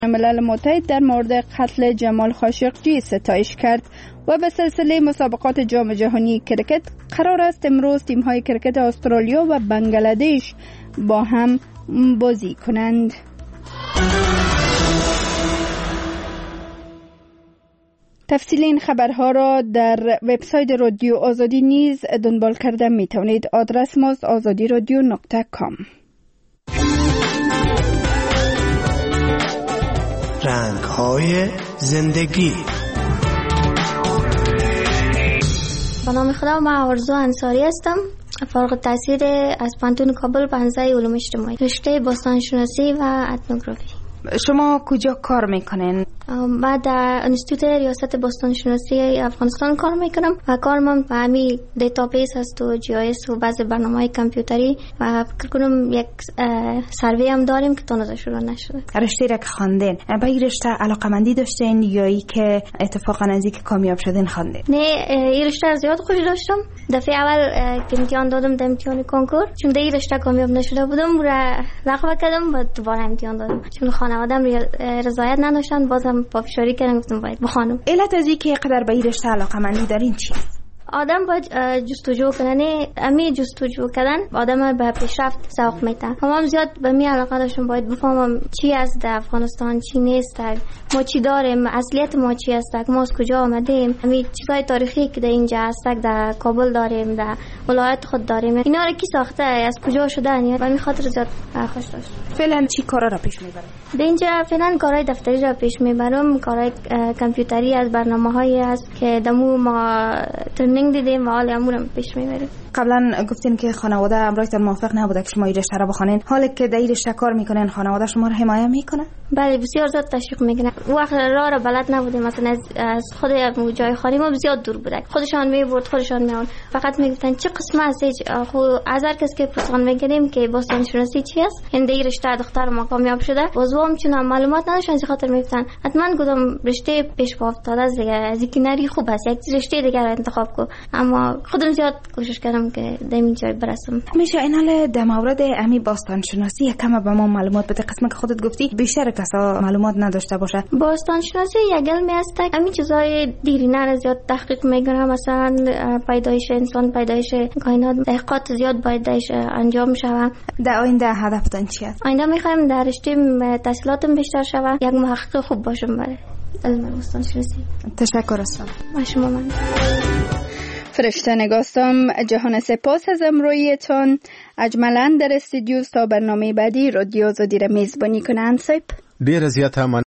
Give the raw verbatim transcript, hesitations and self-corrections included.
ملل متحد در مورد قتل جمال خاشقجی ستایش کرد و به سلسله مسابقات جام جهانی کرکت قرار است امروز تیم‌های کرکت استرالیا و بنگلادش با هم بازی کنند. تفصیل این خبرها را در وبسایت رادیو آزادی نیز دنبال کرده می توانید. آدرس ماست آزادی رادیو نقطه کام. رنگ‌های زندگی. به نام خدا، من آرزو انصاری هستم، فارغ التحصیل از پانتون کابل په حوزه علوم اجتماعی، رشته باستانشناسی و اتنوگرافی. شما کجا کار میکنین؟ من در انستیتوت ریاست باستانشناسی افغانستان کار میکنم و کارم به همین دیتابیس هست و جی آی اس و بعضی برنامه‌های کامپیوتری و فکر کنم یک سروی هم داریم که تازه شروع نشده. رشته را که خواندین، به این رشته علاقه‌مندی داشتین یا ای که اتفاقا از اینکه کامیاب شدین خواندین؟ نه، این رشته را زیاد خوش داشتم. دفعه اول که امتحان دادم در امتحان کنکور، چون در این رشته کامیاب نشده بودم، را رغبت کردم و دوباره امتحان دادم. چون خانواده‌ام رضایت نداشتن، بازم پافشاری کردم، گفتم باید بخوانم. علت از اینکه قدر به این رشته علاقه‌مندی دارین چیه؟ آدم باید جستجو کنه، امی جستجو کردن آدم به پیشرفت سوق میده. هم زیاد به می علاقه داشتم، باید بفهمم چی است در افغانستان، چی نیست، ما چی داریم، اصلیت ما چی است، ما از کجا آمدیم، همین چیزای تاریخی که در اینجا هست، در کابل داریم، در ولایت خود داریم، اینا رو کی ساخته، از کجا شدن، به این خاطر زیاد خوش داشتم. فعلا چی کارا را پیش میبرید؟ در اینجا فعلا کارهای دفتری را پیش میبرم، کارهای کامپیوتری از برنامه‌هایی است که دمو ما ترنینگ دیدیم و حالا امورم پیش میبریم. قبلا گفتین که خانواده امرایتان موافق نبوده که شما این رشته را بخونین، حالا که در این رشته کار میکنین خانواده شما رو حمایت میکنه؟ بله، بسیار زیاد تشویق میکنه. وقت راه را بلد نبودیم، مثلا از خود جای خالی ما بسیار دور بوده، خودشان میبرد خودشان میون، فقط میگفتن چه قسمه است. خو از هر کس که پرسان میکردیم که باستان شناسی چی است، این در رشته دختر ما کامیاب شده، بازوام چون معلومات نداشتن، از خاطر میگفتن حتما گفتم رشته پیش پا افتاده است دیگه، از اینکه نری خوب است یک رشته دیگه را انتخاب کو. اما خودم زیاد کوشش کردم که در این جای برسم. میشه این حاله در مورد امی باستان شناسی یکم به ما معلومات بده؟ قسمه که خودت گفتی بیشتر کسا معلومات نداشته باشه. باستان شناسی یک علمی است که همین چیزای دیرینه را زیاد تحقیق میکنه، مثلا پیدایش انسان، پیدایش کائنات، تحقیقات زیاد باید درش انجام شود. در آینده هدفتان چیه؟ آینده میخوایم در رشته تحصیلاتم بیشتر شود، یک محقق خوب باشم برای علم باستان شناسی. تشکر هستم. با شما. من فرشته نگاستم. جهان سپاس از امرویتان. اجمالاً در استودیو تا برنامه بعدی رادیو آزادی را میزبانی کنند. سایپ ډیر زیات